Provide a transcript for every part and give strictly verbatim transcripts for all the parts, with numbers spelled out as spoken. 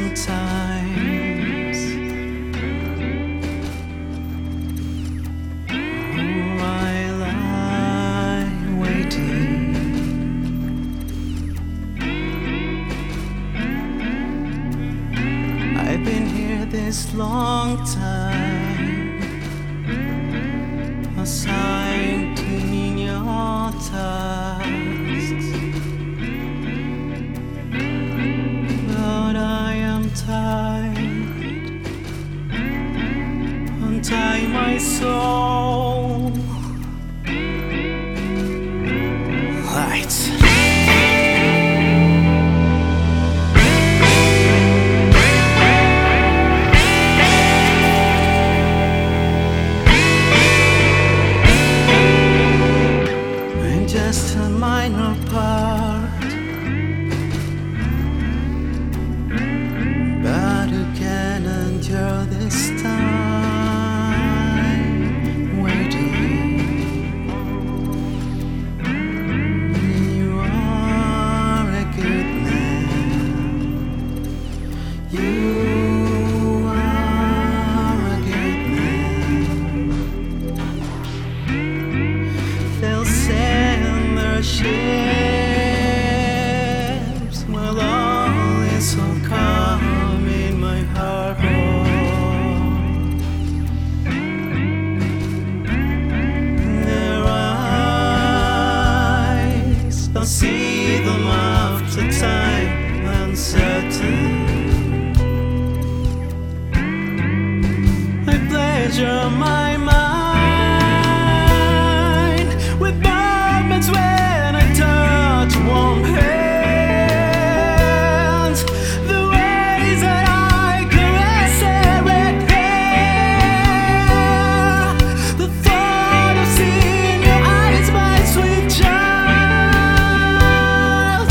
sometimes. While I'm waiting, I've been here this long time, assigned to your tasks, but I am tired. Untie my soul. Lights. Just a minor part, but who can endure this time waiting? You are a good man. You are a good man. They'll say ships will always so calm in my heart. Their eyes don't see them after time uncertain. I pleasure my mind with moments when I touch warm hands, the ways that I caress every hair, the thought of seeing your eyes, my sweet child,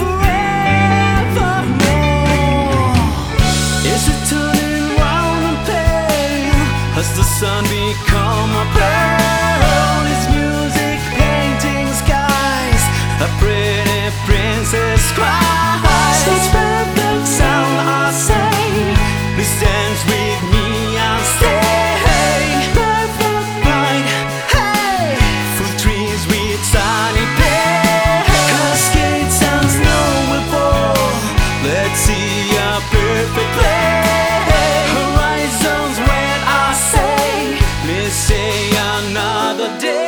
forevermore. Is it turning round and pale? Has the sun become a pearl? Is music painting skies? A pretty princess cries. Such perfect sound, I say. Please dance with me and stay. Perfect night, hey. Full trees with sunny day. Cascades and snow will fall. Let's see a perfect play. Horizons when I say, let's say another day.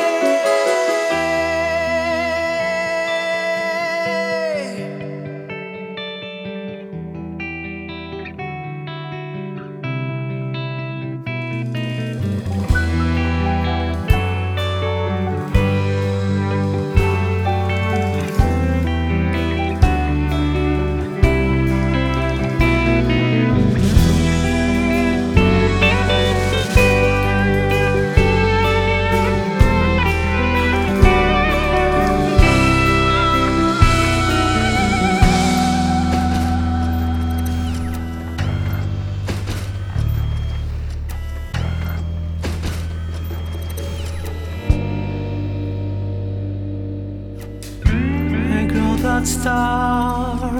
That star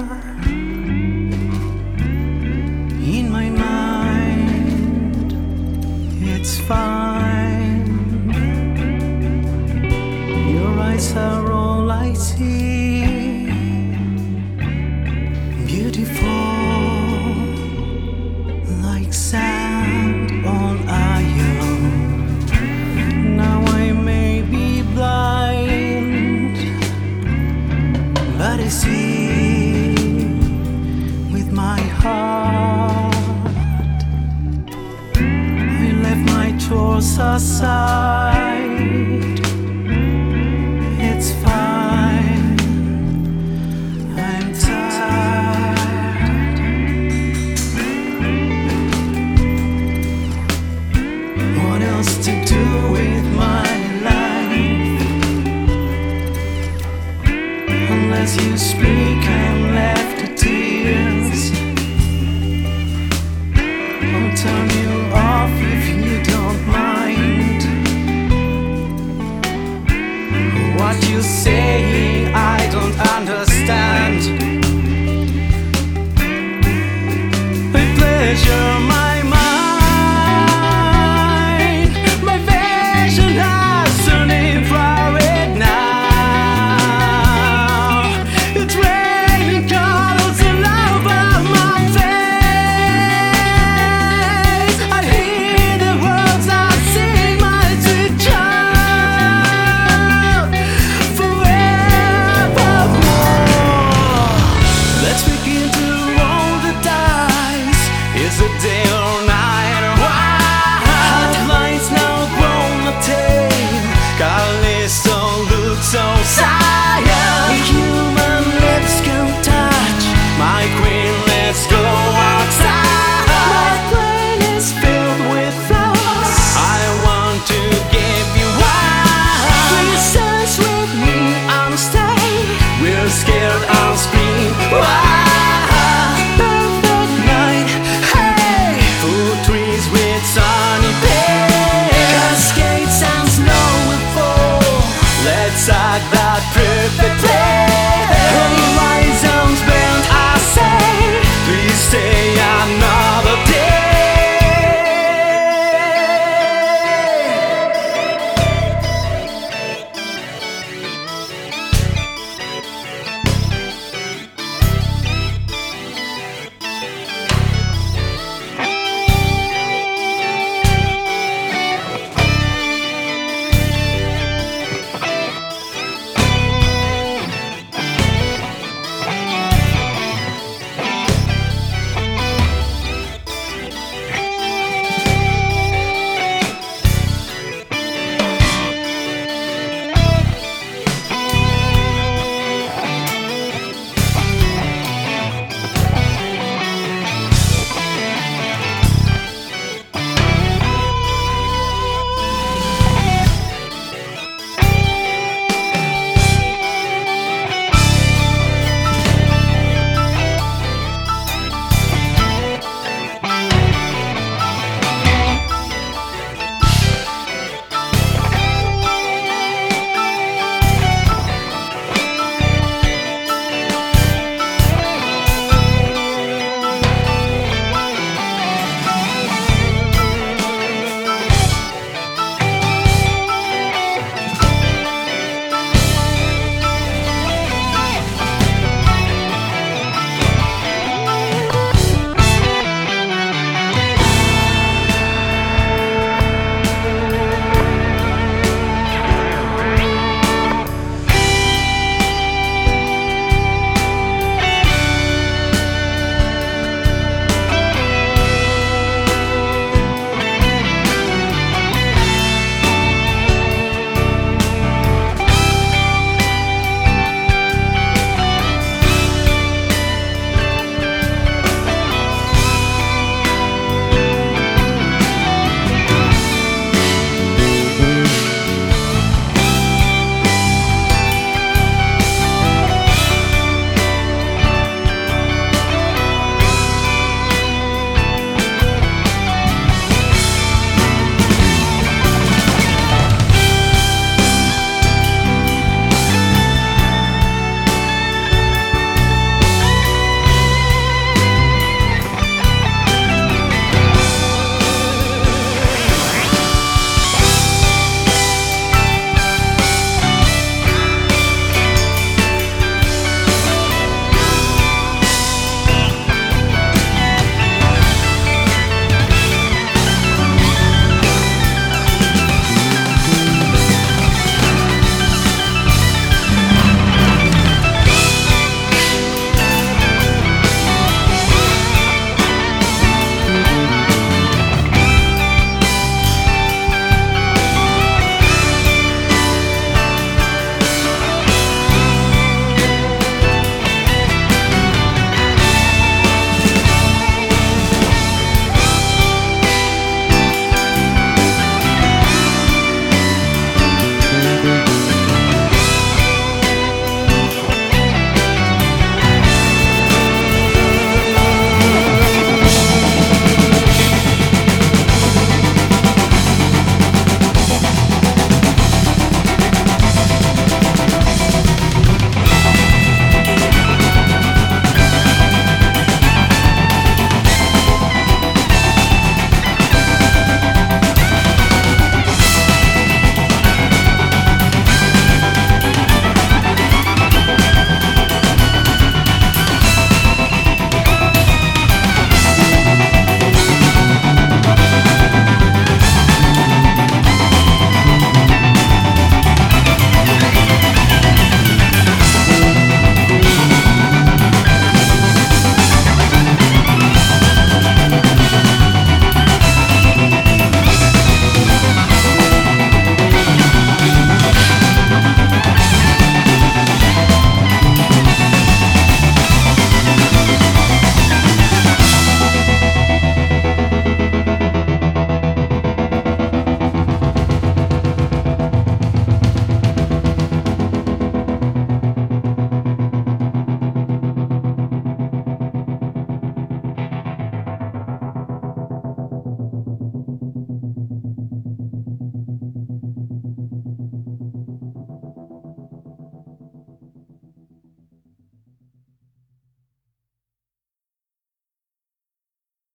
in my mind, it's fine. Your eyes are all I see, beautiful like sand on iron. Now I may be blind, but I see with my heart. I left my chores aside. It's fine, I'm tired. What else to do with my life? Unless you speak, I'm left to tears. I'll turn you off if you don't mind. What you say, I don't understand. so sad.